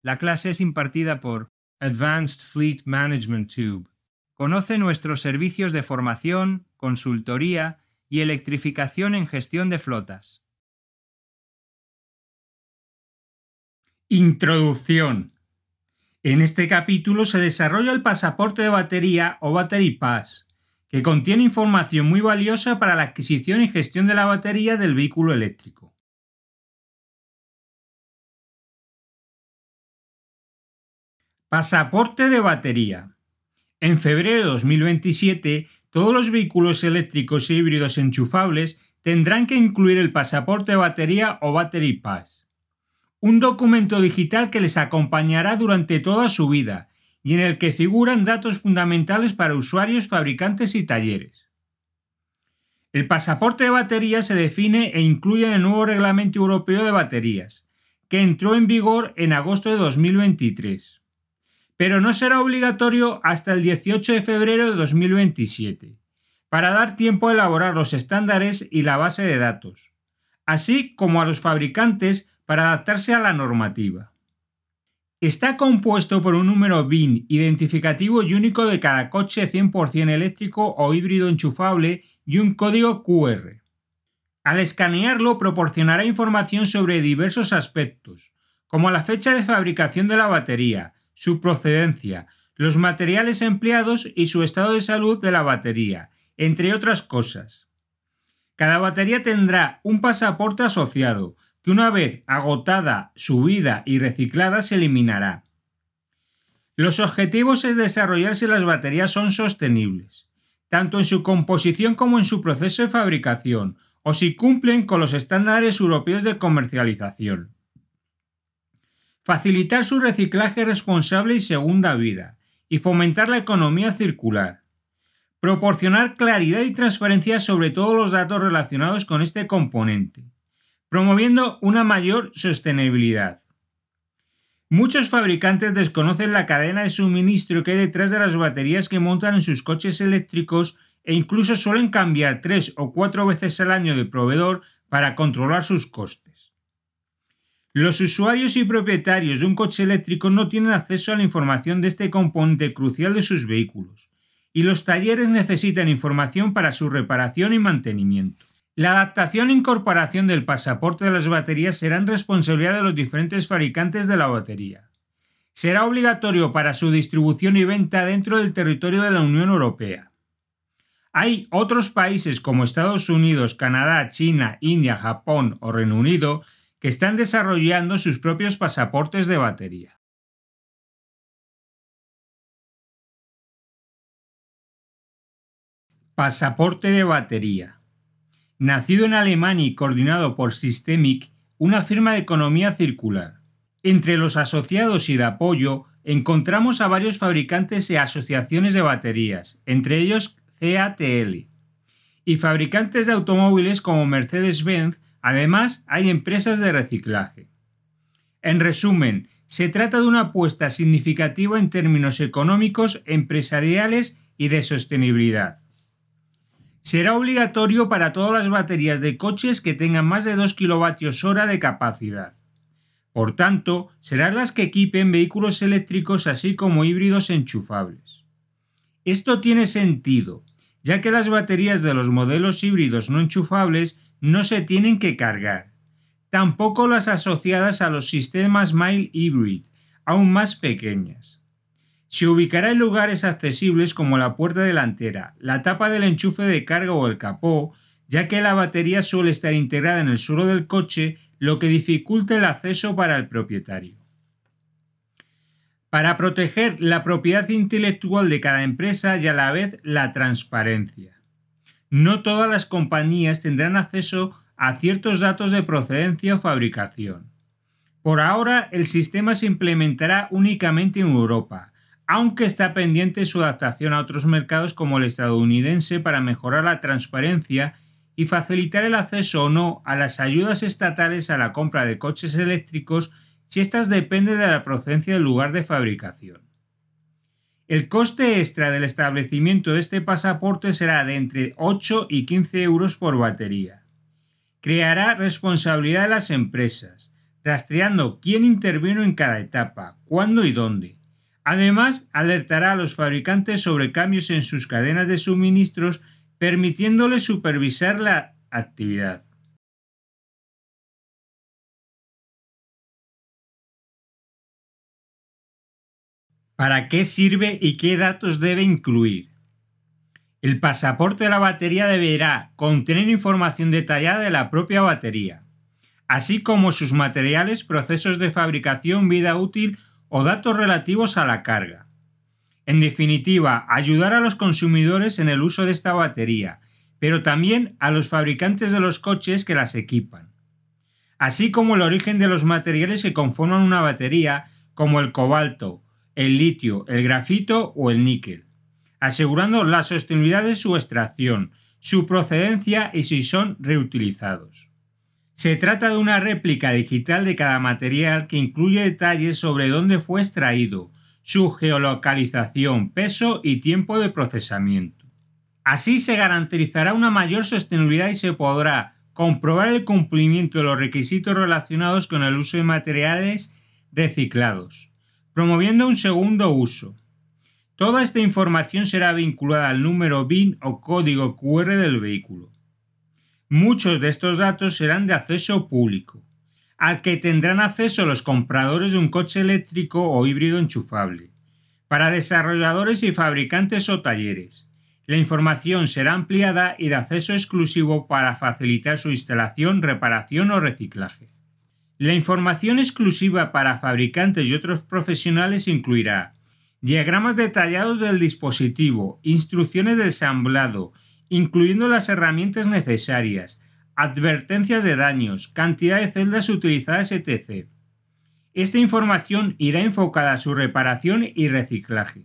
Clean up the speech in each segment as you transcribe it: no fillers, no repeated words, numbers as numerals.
La clase es impartida por Advanced Fleet Management Tube. Conoce nuestros servicios de formación, consultoría y electrificación en gestión de flotas. Introducción. En este capítulo se desarrolla el pasaporte de batería o Battery Pass, que contiene información muy valiosa para la adquisición y gestión de la batería del vehículo eléctrico. Pasaporte de batería. En febrero de 2027, todos los vehículos eléctricos e híbridos enchufables tendrán que incluir el pasaporte de batería o Battery Pass, un documento digital que les acompañará durante toda su vida y en el que figuran datos fundamentales para usuarios, fabricantes y talleres. El pasaporte de batería se define e incluye en el nuevo Reglamento Europeo de Baterías, que entró en vigor en agosto de 2023. Pero no será obligatorio hasta el 18 de febrero de 2027, para dar tiempo a elaborar los estándares y la base de datos, así como a los fabricantes para adaptarse a la normativa. Está compuesto por un número VIN identificativo y único de cada coche 100% eléctrico o híbrido enchufable y un código QR. Al escanearlo proporcionará información sobre diversos aspectos, como la fecha de fabricación de la batería, su procedencia, los materiales empleados y su estado de salud de la batería, entre otras cosas. Cada batería tendrá un pasaporte asociado, que una vez agotada su vida y reciclada se eliminará. Los objetivos es desarrollar si las baterías son sostenibles, tanto en su composición como en su proceso de fabricación, o si cumplen con los estándares europeos de comercialización. Facilitar su reciclaje responsable y segunda vida, y fomentar la economía circular. Proporcionar claridad y transparencia sobre todos los datos relacionados con este componente, promoviendo una mayor sostenibilidad. Muchos fabricantes desconocen la cadena de suministro que hay detrás de las baterías que montan en sus coches eléctricos e incluso suelen cambiar 3 o 4 veces al año de proveedor para controlar sus costes. Los usuarios y propietarios de un coche eléctrico no tienen acceso a la información de este componente crucial de sus vehículos, y los talleres necesitan información para su reparación y mantenimiento. La adaptación e incorporación del pasaporte de las baterías serán responsabilidad de los diferentes fabricantes de la batería. Será obligatorio para su distribución y venta dentro del territorio de la Unión Europea. Hay otros países como Estados Unidos, Canadá, China, India, Japón o Reino Unido que están desarrollando sus propios pasaportes de batería. Pasaporte de batería. Nacido en Alemania y coordinado por Systemic, una firma de economía circular. Entre los asociados y de apoyo encontramos a varios fabricantes y asociaciones de baterías, entre ellos CATL, y fabricantes de automóviles como Mercedes-Benz. Además, hay empresas de reciclaje. En resumen, se trata de una apuesta significativa en términos económicos, empresariales y de sostenibilidad. Será obligatorio para todas las baterías de coches que tengan más de 2 kWh de capacidad. Por tanto, serán las que equipen vehículos eléctricos así como híbridos enchufables. Esto tiene sentido, ya que las baterías de los modelos híbridos no enchufables no se tienen que cargar. Tampoco las asociadas a los sistemas mild hybrid, aún más pequeñas. Se ubicará en lugares accesibles como la puerta delantera, la tapa del enchufe de carga o el capó, ya que la batería suele estar integrada en el suelo del coche, lo que dificulta el acceso para el propietario. Para proteger la propiedad intelectual de cada empresa y a la vez la transparencia. No todas las compañías tendrán acceso a ciertos datos de procedencia o fabricación. Por ahora, el sistema se implementará únicamente en Europa, aunque está pendiente su adaptación a otros mercados como el estadounidense para mejorar la transparencia y facilitar el acceso o no a las ayudas estatales a la compra de coches eléctricos si éstas dependen de la procedencia del lugar de fabricación. El coste extra del establecimiento de este pasaporte será de entre 8 y 15 euros por batería. Creará responsabilidad de las empresas, rastreando quién intervino en cada etapa, cuándo y dónde. Además, alertará a los fabricantes sobre cambios en sus cadenas de suministros, permitiéndoles supervisar la actividad. ¿Para qué sirve y qué datos debe incluir? El pasaporte de la batería deberá contener información detallada de la propia batería, así como sus materiales, procesos de fabricación, vida útil o datos relativos a la carga. En definitiva, ayudar a los consumidores en el uso de esta batería, pero también a los fabricantes de los coches que las equipan, así como el origen de los materiales que conforman una batería, como el cobalto, el litio, el grafito o el níquel, asegurando la sostenibilidad de su extracción, su procedencia y si son reutilizados. Se trata de una réplica digital de cada material que incluye detalles sobre dónde fue extraído, su geolocalización, peso y tiempo de procesamiento. Así se garantizará una mayor sostenibilidad y se podrá comprobar el cumplimiento de los requisitos relacionados con el uso de materiales reciclados, promoviendo un segundo uso. Toda esta información será vinculada al número BIN o código QR del vehículo. Muchos de estos datos serán de acceso público, al que tendrán acceso los compradores de un coche eléctrico o híbrido enchufable, para desarrolladores y fabricantes o talleres. La información será ampliada y de acceso exclusivo para facilitar su instalación, reparación o reciclaje. La información exclusiva para fabricantes y otros profesionales incluirá diagramas detallados del dispositivo, instrucciones de ensamblado, incluyendo las herramientas necesarias, advertencias de daños, cantidad de celdas utilizadas, etc. Esta información irá enfocada a su reparación y reciclaje.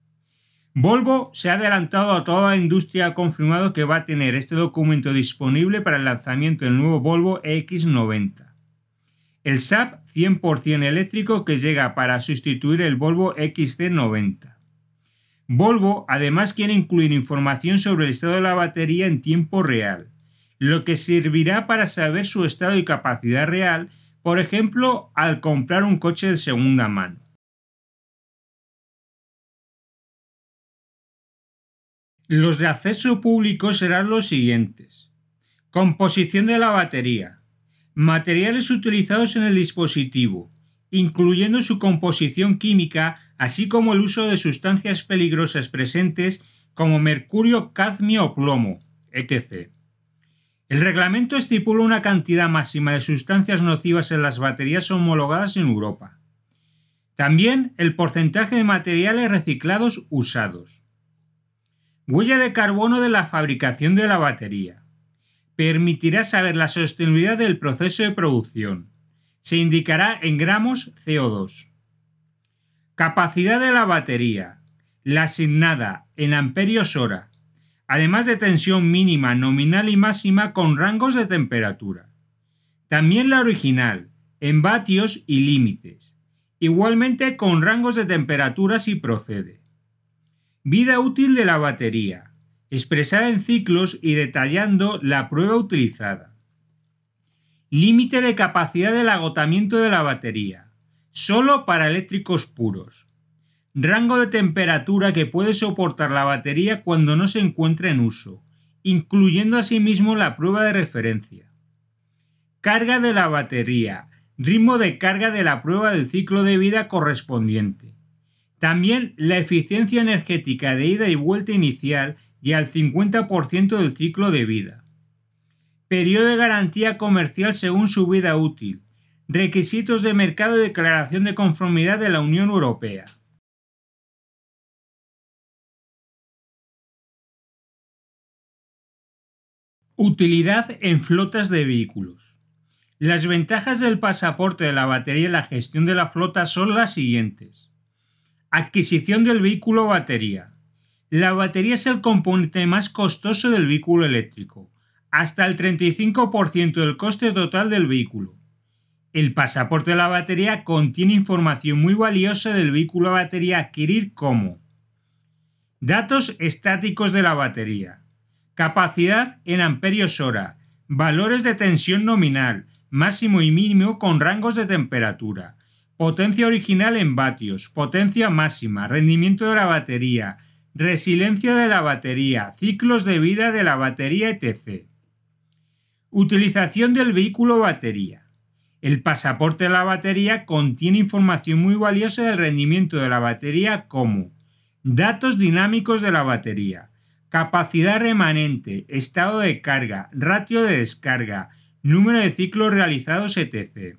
Volvo se ha adelantado a toda la industria, ha confirmado que va a tener este documento disponible para el lanzamiento del nuevo Volvo EX90. El SAP 100% eléctrico que llega para sustituir el Volvo XC90. Volvo además quiere incluir información sobre el estado de la batería en tiempo real, lo que servirá para saber su estado y capacidad real, por ejemplo, al comprar un coche de segunda mano. Los de acceso público serán los siguientes: composición de la batería, materiales utilizados en el dispositivo, incluyendo su composición química, así como el uso de sustancias peligrosas presentes como mercurio, cadmio o plomo, etc. El reglamento estipula una cantidad máxima de sustancias nocivas en las baterías homologadas en Europa. También el porcentaje de materiales reciclados usados. Huella de carbono de la fabricación de la batería. Permitirá saber la sostenibilidad del proceso de producción. Se indicará en gramos CO2. Capacidad de la batería. La asignada en amperios hora, además de tensión mínima, nominal y máxima con rangos de temperatura. También la original, en vatios y límites, igualmente con rangos de temperatura si procede. Vida útil de la batería, expresada en ciclos y detallando la prueba utilizada. Límite de capacidad del agotamiento de la batería, solo para eléctricos puros. Rango de temperatura que puede soportar la batería cuando no se encuentra en uso, incluyendo asimismo la prueba de referencia. Carga de la batería, ritmo de carga de la prueba del ciclo de vida correspondiente. También la eficiencia energética de ida y vuelta inicial y al 50% del ciclo de vida. Periodo de garantía comercial según su vida útil. Requisitos de mercado y declaración de conformidad de la Unión Europea. Utilidad en flotas de vehículos. Las ventajas del pasaporte de la batería en la gestión de la flota son las siguientes. Adquisición del vehículo batería. La batería es el componente más costoso del vehículo eléctrico, hasta el 35% del coste total del vehículo. El pasaporte de la batería contiene información muy valiosa del vehículo a batería a adquirir como datos estáticos de la batería, capacidad en amperios hora, valores de tensión nominal, máximo y mínimo con rangos de temperatura, potencia original en vatios, potencia máxima, rendimiento de la batería, resiliencia de la batería, ciclos de vida de la batería, etc. Utilización del vehículo batería. El pasaporte de la batería contiene información muy valiosa del rendimiento de la batería como datos dinámicos de la batería, capacidad remanente, estado de carga, ratio de descarga, número de ciclos realizados, etc.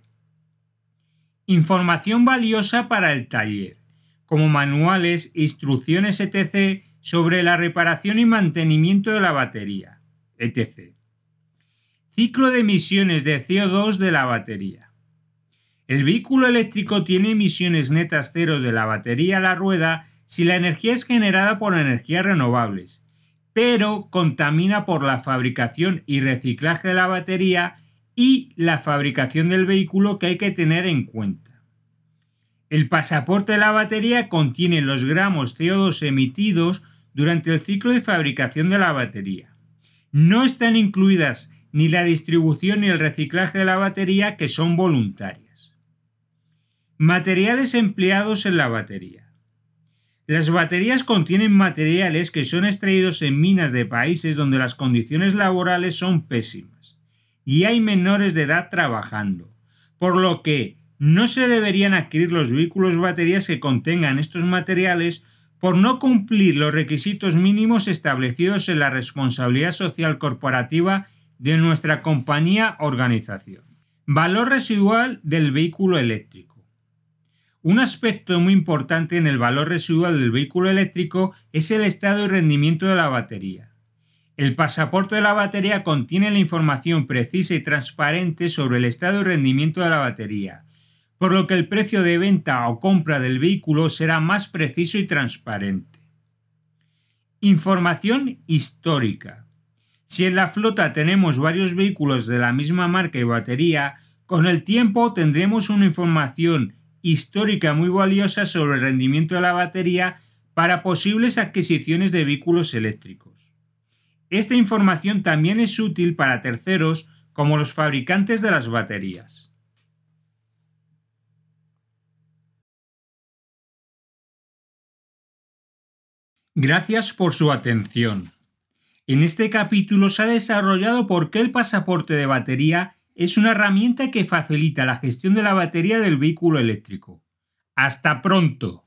Información valiosa para el taller, como manuales, instrucciones, etc. sobre la reparación y mantenimiento de la batería, etc. Ciclo de emisiones de CO2 de la batería. El vehículo eléctrico tiene emisiones netas cero de la batería a la rueda si la energía es generada por energías renovables, pero contamina por la fabricación y reciclaje de la batería y la fabricación del vehículo, que hay que tener en cuenta. El pasaporte de la batería contiene los gramos CO2 emitidos durante el ciclo de fabricación de la batería. No están incluidas ni la distribución ni el reciclaje de la batería, que son voluntarias. Materiales empleados en la batería. Las baterías contienen materiales que son extraídos en minas de países donde las condiciones laborales son pésimas y hay menores de edad trabajando, por lo que no se deberían adquirir los vehículos baterías que contengan estos materiales por no cumplir los requisitos mínimos establecidos en la responsabilidad social corporativa de nuestra compañía o organización. Valor residual del vehículo eléctrico. Un aspecto muy importante en el valor residual del vehículo eléctrico es el estado y rendimiento de la batería. El pasaporte de la batería contiene la información precisa y transparente sobre el estado y rendimiento de la batería, por lo que el precio de venta o compra del vehículo será más preciso y transparente. Información histórica. Si en la flota tenemos varios vehículos de la misma marca y batería, con el tiempo tendremos una información histórica muy valiosa sobre el rendimiento de la batería para posibles adquisiciones de vehículos eléctricos. Esta información también es útil para terceros como los fabricantes de las baterías. Gracias por su atención. En este capítulo se ha desarrollado por qué el pasaporte de batería es una herramienta que facilita la gestión de la batería del vehículo eléctrico. ¡Hasta pronto!